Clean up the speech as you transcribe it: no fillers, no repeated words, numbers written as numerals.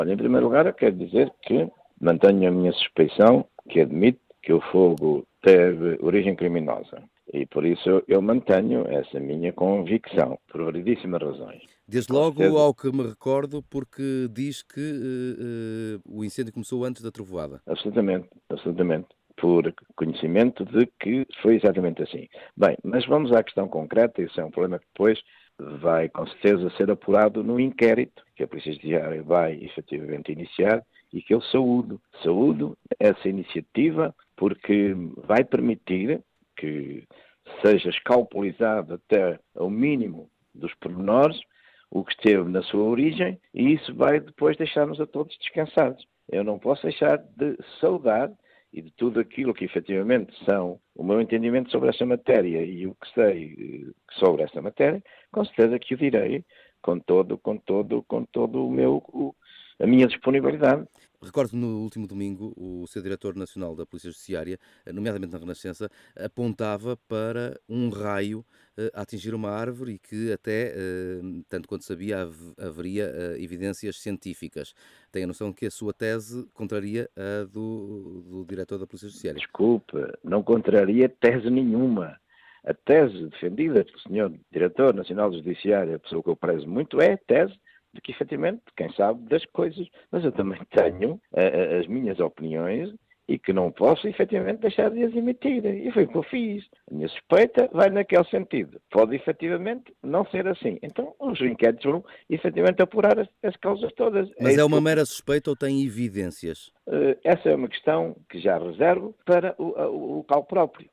Olha, em primeiro lugar, eu quero dizer que mantenho a minha suspeição, que admite que o fogo teve origem criminosa. E por isso eu mantenho essa minha convicção, por variedíssimas razões. E Desde com logo, certeza, ao que me recordo, porque diz que o incêndio começou antes da trovoada. absolutamente, absolutamente, por conhecimento de que foi exatamente assim. Bem, mas vamos à questão concreta, isso é um problema que depois vai com certeza ser apurado no inquérito que a Polícia Judiciária vai efetivamente iniciar e que eu saúdo. Saúdo essa iniciativa porque vai permitir que seja escalpelizado até ao mínimo dos pormenores o que esteve na sua origem e isso vai depois deixar-nos a todos descansados. Eu não posso deixar de saudar e de tudo aquilo que efetivamente são o meu entendimento sobre esta matéria e o que sei sobre esta matéria, com certeza que o direi com todo a minha disponibilidade. Recordo no último domingo o seu diretor nacional da Polícia Judiciária, nomeadamente na Renascença, apontava para um raio a atingir uma árvore e que até, tanto quanto sabia, haveria evidências científicas. Tem a noção que a sua tese contraria a do diretor da Polícia Judiciária. Desculpe, não contraria tese nenhuma. A tese defendida pelo Sr. Diretor Nacional do Judiciário, a pessoa que eu prezo muito, é a tese de que, efetivamente, quem sabe das coisas, mas eu também tenho as minhas opiniões e que não posso, efetivamente, deixar de as emitir. E foi o que eu fiz. A minha suspeita vai naquele sentido. Pode, efetivamente, não ser assim. Então, os inquéritos vão, efetivamente, apurar as causas todas. É Mas é isso que uma eu mera suspeita ou tem evidências? essa é uma questão que já reservo para o local próprio.